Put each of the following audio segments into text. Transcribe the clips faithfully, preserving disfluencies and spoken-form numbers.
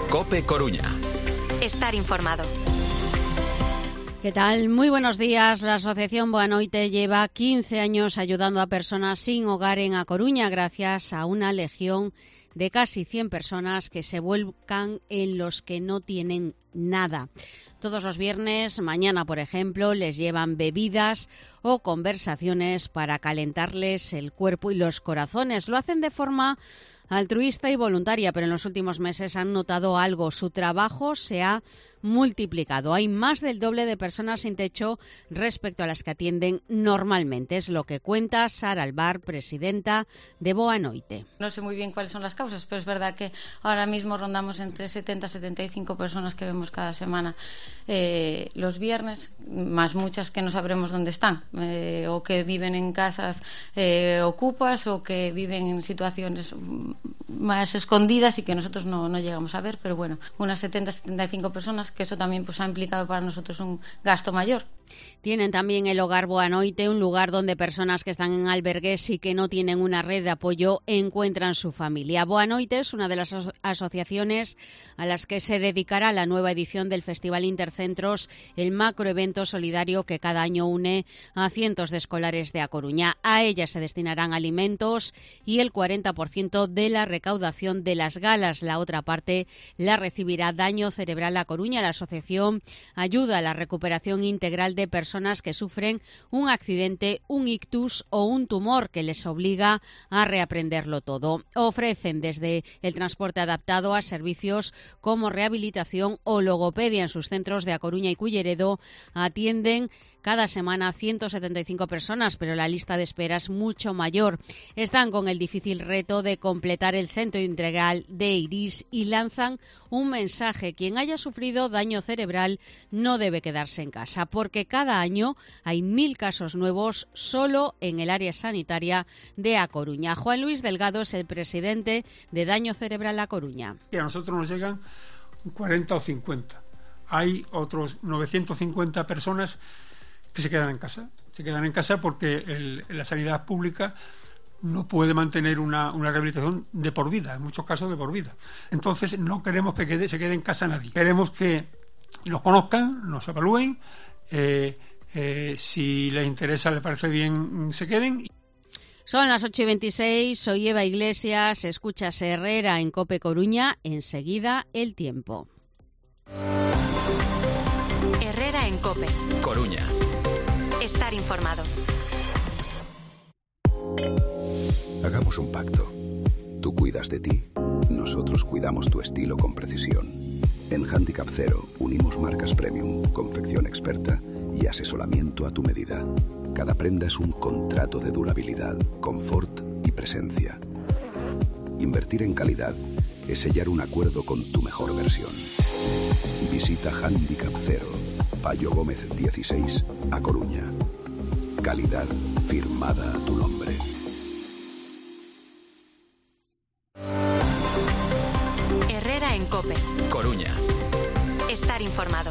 COPE Coruña. Estar informado. ¿Qué tal? Muy buenos días. La Asociación Boa Noite lleva quince años ayudando a personas sin hogar en A Coruña gracias a una legión de casi cien personas que se vuelcan en los que no tienen nada. Todos los viernes, mañana por ejemplo, les llevan bebidas o conversaciones para calentarles el cuerpo y los corazones. Lo hacen de forma altruista y voluntaria, pero en los últimos meses han notado algo. Su trabajo se ha multiplicado. Hay más del doble de personas sin techo respecto a las que atienden normalmente. Es lo que cuenta Sara Albar, presidenta de Boa Noite. No sé muy bien cuáles son las causas, pero es verdad que ahora mismo rondamos entre setenta a setenta y cinco personas que vemos cada semana eh, los viernes, más muchas que no sabremos dónde están, eh, o que viven en casas eh, ocupas o que viven en situaciones más escondidas y que nosotros no, no llegamos a ver, pero bueno, unas setenta a setenta y cinco personas, que eso también pues ha implicado para nosotros un gasto mayor. Tienen también el Hogar Boa Noite, un lugar donde personas que están en albergues y que no tienen una red de apoyo encuentran su familia. Boa Noite es una de las aso- asociaciones a las que se dedicará la nueva edición del Festival Intercentros, el macroevento solidario que cada año une a cientos de escolares de A Coruña. A ella se destinarán alimentos y el cuarenta por ciento de la recaudación de las galas. La otra parte la recibirá Daño Cerebral A Coruña. La asociación ayuda a la recuperación integral de personas que sufren un accidente, un ictus o un tumor que les obliga a reaprenderlo todo. Ofrecen desde el transporte adaptado a servicios como rehabilitación o logopedia en sus centros de A Coruña y Culleredo. Atienden cada semana ciento setenta y cinco personas, pero la lista de espera es mucho mayor. Están con el difícil reto de completar el centro integral de Iris y lanzan un mensaje. Quien haya sufrido daño cerebral no debe quedarse en casa, porque cada año hay mil casos nuevos solo en el área sanitaria de A Coruña. Juan Luis Delgado es el presidente de Daño Cerebral A Coruña. Y a nosotros nos llegan cuarenta o cincuenta. Hay otros novecientas cincuenta personas que se quedan en casa. Se quedan en casa porque el, la sanidad pública no puede mantener una, una rehabilitación de por vida, en muchos casos de por vida. Entonces no queremos que quede, se quede en casa nadie. Queremos que nos conozcan, nos evalúen, eh, eh, si les interesa, les parece bien, se queden. Son las ocho y veintiséis, soy Eva Iglesias, escuchas Herrera en COPE Coruña, enseguida el tiempo. Herrera en COPE Coruña. Estar informado. Hagamos un pacto. Tú cuidas de ti, nosotros cuidamos tu estilo con precisión. En Handicap Cero unimos marcas premium, confección experta y asesoramiento a tu medida. Cada prenda es un contrato de durabilidad, confort y presencia. Invertir en calidad es sellar un acuerdo con tu mejor versión. Visita Handicap Cero, Payo Gómez dieciséis, A Coruña. Calidad firmada a tu nombre. Herrera en COPE Coruña. Estar informado.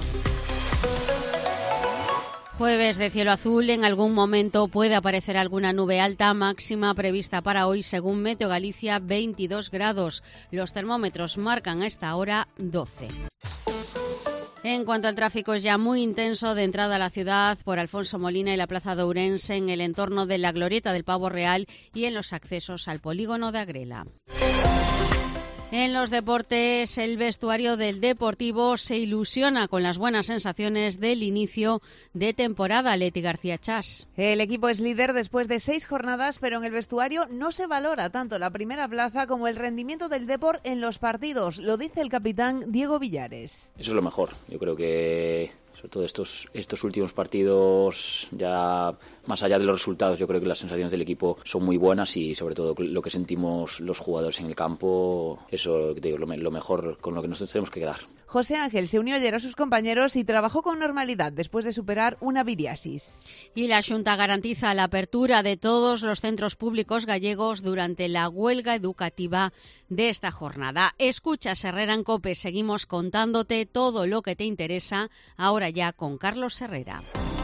Jueves de cielo azul, en algún momento puede aparecer alguna nube alta, máxima prevista para hoy según Meteo Galicia veintidós grados. Los termómetros marcan a esta hora doce. En cuanto al tráfico, es ya muy intenso de entrada a la ciudad por Alfonso Molina y la Plaza de Ourense, en el entorno de la Glorieta del Pavo Real y en los accesos al polígono de Agrela. En los deportes, el vestuario del Deportivo se ilusiona con las buenas sensaciones del inicio de temporada. Leti García Chas. El equipo es líder después de seis jornadas, pero en el vestuario no se valora tanto la primera plaza como el rendimiento del Depor en los partidos. Lo dice el capitán Diego Villares. Eso es lo mejor. Yo creo que sobre todo estos, estos últimos partidos, ya más allá de los resultados, yo creo que las sensaciones del equipo son muy buenas y sobre todo lo que sentimos los jugadores en el campo, eso te digo, lo, lo mejor con lo que nosotros tenemos que quedar. José Ángel se unió ayer a sus compañeros y trabajó con normalidad después de superar una viriasis. Y la Xunta garantiza la apertura de todos los centros públicos gallegos durante la huelga educativa de esta jornada. Escuchas Herrera en COPE, seguimos contándote todo lo que te interesa, ahora ya con Carlos Herrera.